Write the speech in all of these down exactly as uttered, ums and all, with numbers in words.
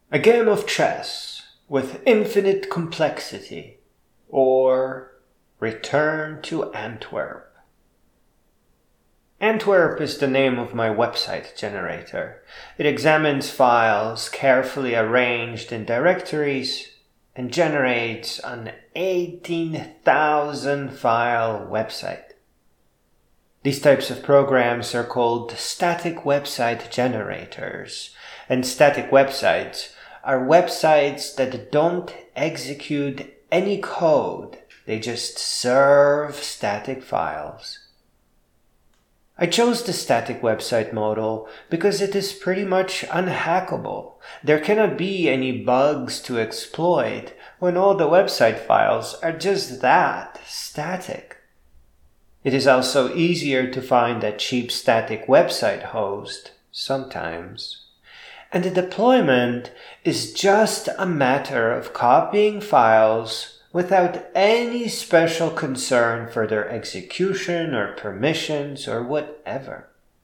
A game of chess with infinite complexity, or Return to Antwerp. Antwerp is the name of my website generator. It examines files carefully arranged in directories and generates an eighteen thousand file website. These types of programs are called static website generators, and static websites are websites that don't execute any code. They just serve static files. I chose the static website model because it is pretty much unhackable. There cannot be any bugs to exploit when all the website files are just that, static. It is also easier to find a cheap static website host, sometimes. And the deployment is just a matter of copying files without any special concern for their execution or permissions or whatever.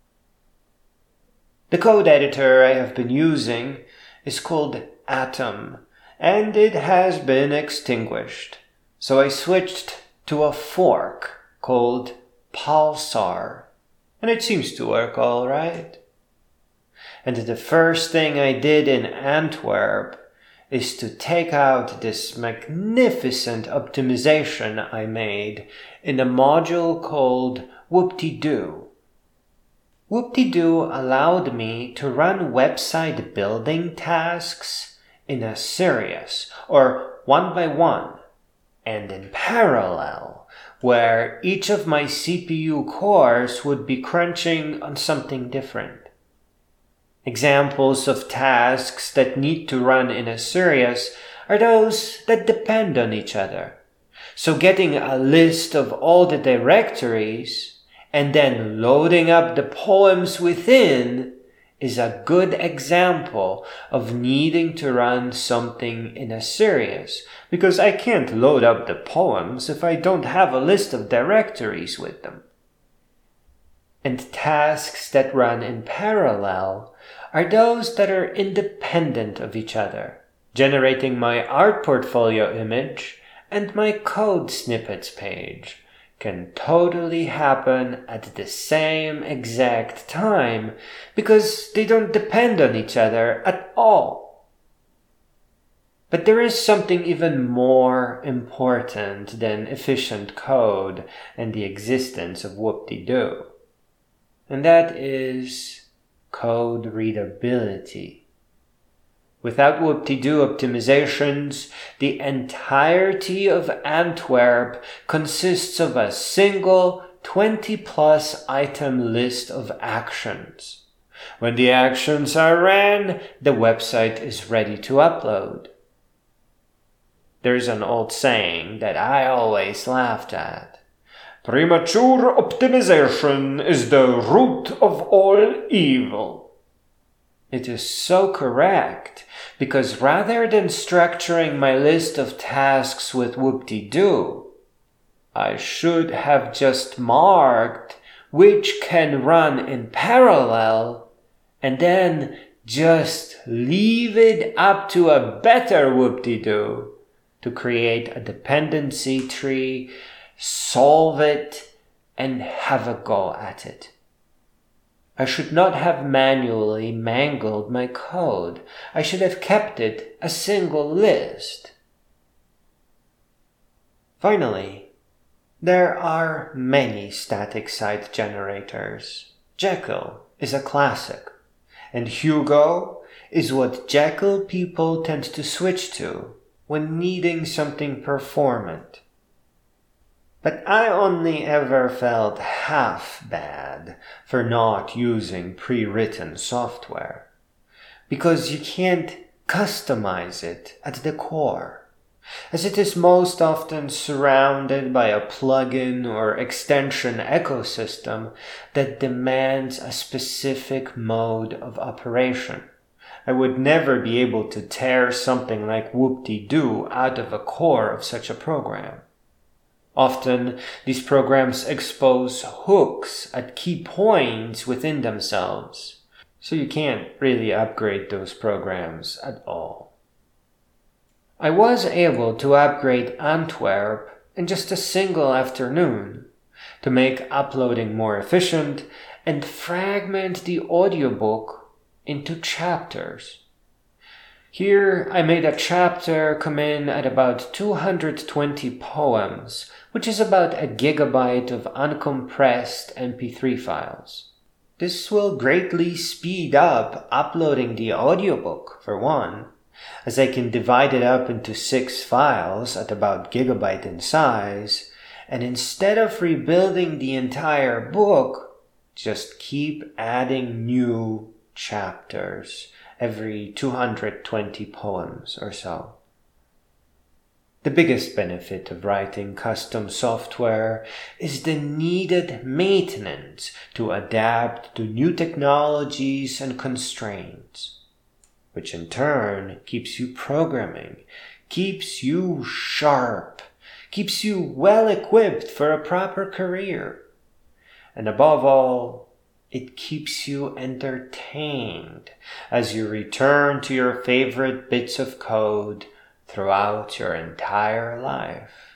The code editor I have been using is called Atom, and it has been extinguished. So I switched to a fork called Pulsar, and it seems to work all right. And the first thing I did in Antwerp is to take out this magnificent optimization I made in a module called Whoop-de-Doo. Whoop-de-Doo allowed me to run website building tasks in a series, or one by one, and in parallel, where each of my C P U cores would be crunching on something different. Examples of tasks that need to run in a series are those that depend on each other. So getting a list of all the directories and then loading up the poems within is a good example of needing to run something in a series, because I can't load up the poems if I don't have a list of directories with them. And tasks that run in parallel are those that are independent of each other, generating my art portfolio image and my code snippets page can totally happen at the same exact time because they don't depend on each other at all. But there is something even more important than efficient code and the existence of Whoop-de-Doo, and that is code readability. Without Whoop-de-Doo optimizations, the entirety of Antwerp consists of a single twenty plus item list of actions. When the actions are ran, the website is ready to upload. There's an old saying that I always laughed at. Premature optimization is the root of all evil. It is so correct, because rather than structuring my list of tasks with Whoop-de-Doo, I should have just marked which can run in parallel and then just leave it up to a better Whoop-de-Doo to create a dependency tree, solve it, and have a go at it. I should not have manually mangled my code. I should have kept it a single list. Finally, there are many static site generators. Jekyll is a classic, and Hugo is what Jekyll people tend to switch to when needing something performant. But I only ever felt half bad for not using pre-written software, because you can't customize it at the core, as it is most often surrounded by a plugin or extension ecosystem that demands a specific mode of operation. I would never be able to tear something like Whoop-de-Doo out of a core of such a program. Often, these programs expose hooks at key points within themselves, so you can't really upgrade those programs at all. I was able to upgrade Antwerp in just a single afternoon to make uploading more efficient and fragment the audiobook into chapters. Here I made a chapter come in at about two hundred twenty poems, which is about a gigabyte of uncompressed M P three files. This will greatly speed up uploading the audiobook, for one, as I can divide it up into six files at about gigabyte in size, and instead of rebuilding the entire book, just keep adding new chapters every two hundred twenty poems or so. The biggest benefit of writing custom software is the needed maintenance to adapt to new technologies and constraints, which in turn keeps you programming, keeps you sharp, keeps you well equipped for a proper career, and above all, it keeps you entertained as you return to your favorite bits of code throughout your entire life.